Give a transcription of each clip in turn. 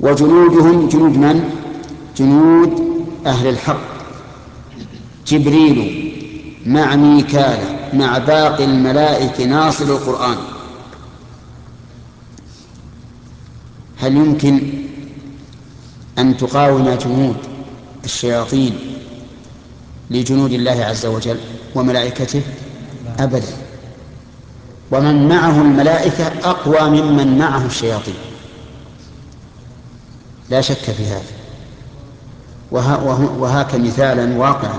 وجنودهم جنود من؟ جنود أهل الحق، جبريل مع ميكال مع باقي الملائكة ناصر القرآن. هل يمكن أن تقاوم جنود الشياطين لجنود الله عز وجل وملائكته؟ أبدا. ومن معه الملائكة أقوى ممن معه الشياطين، لا شك في هذا. وهاك مثالا واقعا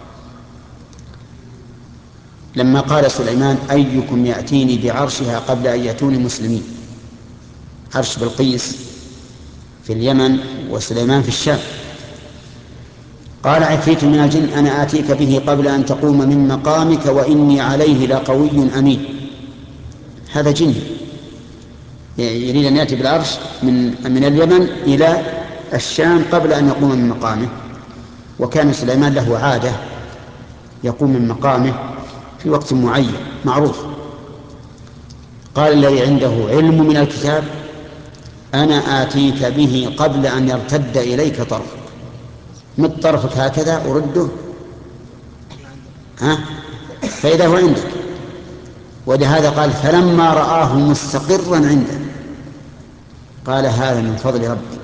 لما قال سليمان: أيكم يأتيني بعرشها قبل أن يأتوني مسلمين. عرش بلقيس في اليمن وسليمان في الشام. قال عفريت من الجن: أنا آتيك به قبل أن تقوم من مقامك وإني عليه لقوي أمين. هذا جن يريد أن يأتي بالعرش من اليمن إلى الشام قبل أن يقوم من مقامه. وكان سليمان له عادة يقوم من مقامه في وقت معين معروف. قال الذي عنده علم من الكتاب: أنا آتيك به قبل أن يرتد إليك طرفك. مد طرفك هكذا ورده فإذا هو عندك. ولهذا قال: فلما رآه مستقرا عنده قال: هذا من فضل ربي.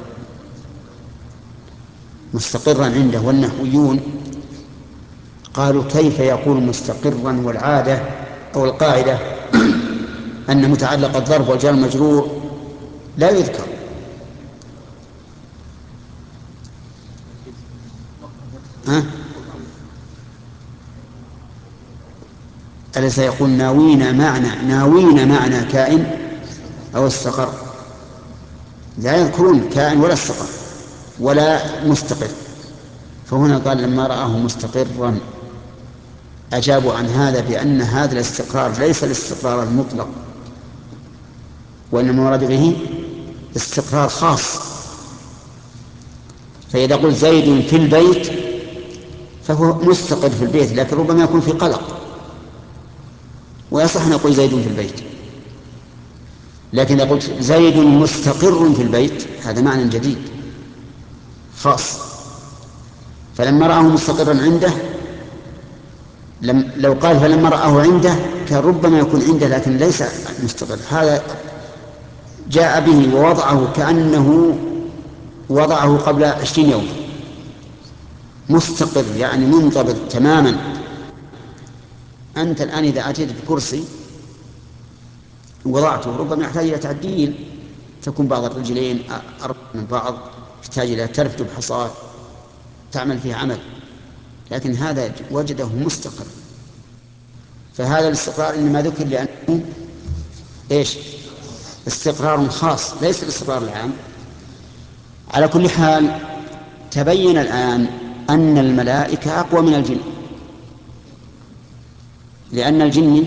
مستقرا عنده. والنحويون قالوا: كيف يقول مستقرا والعادة أو القاعدة أن متعلق الضرب والجار المجرور لا يذكر؟ أليس يقول ناوين معنى كائن أو استقر؟ لا يذكرون كائن ولا استقر ولا مستقر. فهنا قال: لما رآه مستقرا. أجابوا عن هذا بأن هذا الاستقرار ليس الاستقرار المطلق، وإنما مراد به استقرار خاص. فإذا قلت زيد في البيت فهو مستقر في البيت، لكن ربما يكون في قلق، ويصح أن نقول زيد في البيت. لكن إذا قلت زيد مستقر في البيت هذا معنى جديد خاص. فلما رآه مستقرا عنده لو قال فلما رآه عنده كان ربما يكون عنده لكن ليس مستقر. هذا جاء به ووضعه كأنه وضعه قبل 20 يوم. مستقر يعني منضبط تماما. أنت الآن إذا أتيت بكرسي وضعته ربما يحتاج إلى تعديل، تكون بعض الرجلين أربع من بعض، يحتاج إلى ترتب حصاد تعمل فيه عمل، لكن هذا وجده مستقر. فهذا الاستقرار إنما ذكر لأنه استقرار خاص ليس الاستقرار العام. على كل حال تبين الآن أن الملائكة أقوى من الجن، لأن الجن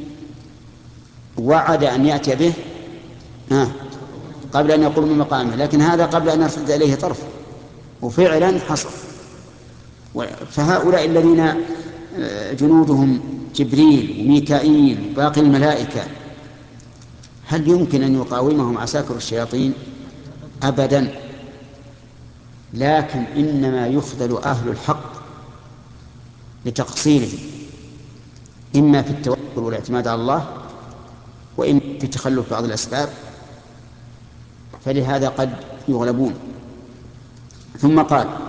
وعد أن يأتي به قبل أن يقوم من مقامه، لكن هذا قبل أن يرتد إليه طرف، وفعلا حصل. فهؤلاء الذين جنودهم جبريل وميكائيل وباقي الملائكة هل يمكن أن يقاومهم عساكر الشياطين؟ أبدا. لكن إنما يخذل أهل الحق لتقصيرهم، إما في التوكل والاعتماد على الله، وإما في تخلف بعض الأسباب، فلهذا قد يغلبون. ثم قال: